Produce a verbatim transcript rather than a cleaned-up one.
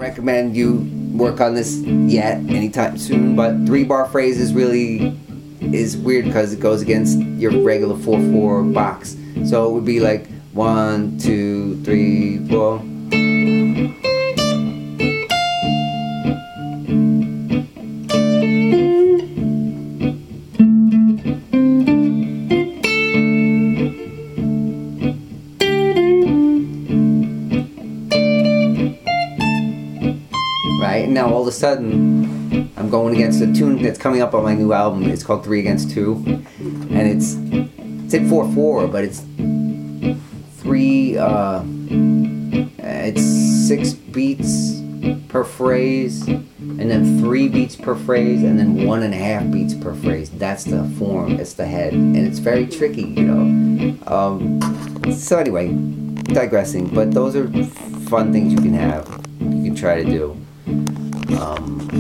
recommend you work on this yet anytime soon, but three bar phrases really is weird because it goes against your regular four four box. So it would be like one, two, three, four. Right? And now all of a sudden I'm going against a tune that's coming up on my new album. It's called Three Against Two, and it's it's in four four, but it's three uh, it's six beats per phrase, and then three beats per phrase, and then one and a half beats per phrase. That's the form, it's the head, and it's very tricky, you know. Um, so anyway, digressing, but those are fun things you can have, you can try to do. Um,